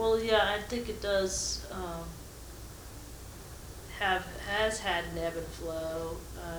well, yeah, I think it does, has had an ebb and flow,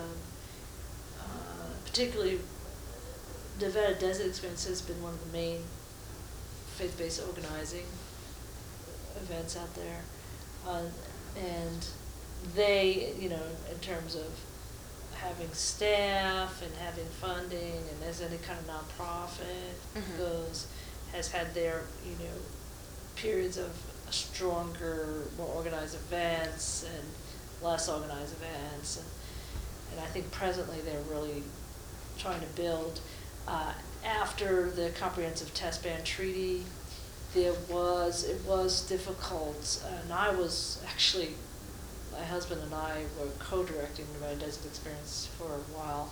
particularly the Nevada Desert Experience has been one of the main faith-based organizing events out there. And they, in terms of having staff and having funding, and as any kind of nonprofit Mhm. goes, has had their, periods of stronger, more organized events and less organized events. And I think presently they're really trying to build, after the Comprehensive Test Ban Treaty, it was difficult, and I was actually, my husband and I were co-directing the Nevada Desert Experience for a while,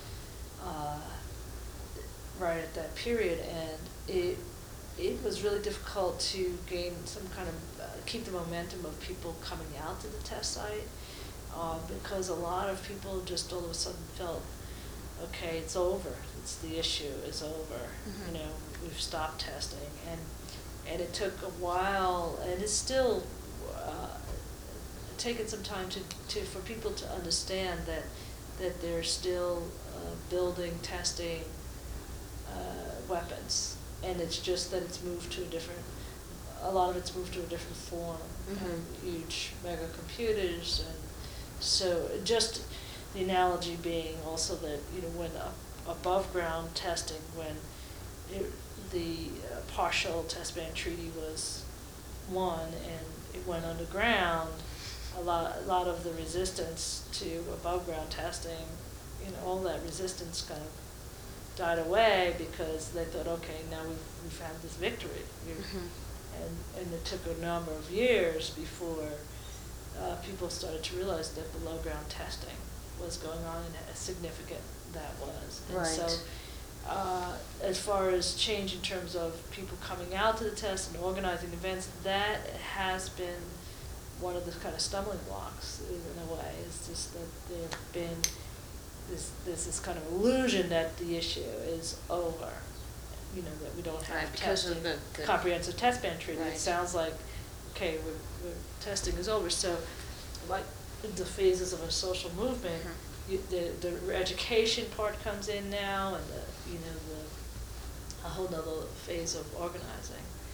right at that period, and it was really difficult to gain some kind of, keep the momentum of people coming out to the test site, because a lot of people just all of a sudden felt, okay, it's over, the issue is over, Mhm. We've stopped testing, and it took a while, and it's still taken some time for people to understand that they're still building, testing weapons, and it's just that it's moved to a lot of it's moved to a different form, huge mega computers, and so just the analogy being also that, when above ground testing, when the partial test ban treaty was won and it went underground, a lot of the resistance to above ground testing, all that resistance kind of died away because they thought, okay, now we've had this victory. And it took a number of years before people started to realize that below ground testing was going on and how significant that was. And Right. so as far as change in terms of people coming out to the test and organizing events, that has been one of the kind of stumbling blocks in a way. It's just that there have been this kind of illusion that the issue is over, that we don't have Right, because testing, of the comprehensive test ban treaty. Right. It sounds like, okay, we're testing is over. So, like the phases of a social movement, the education part comes in now, and a whole nother phase of organizing.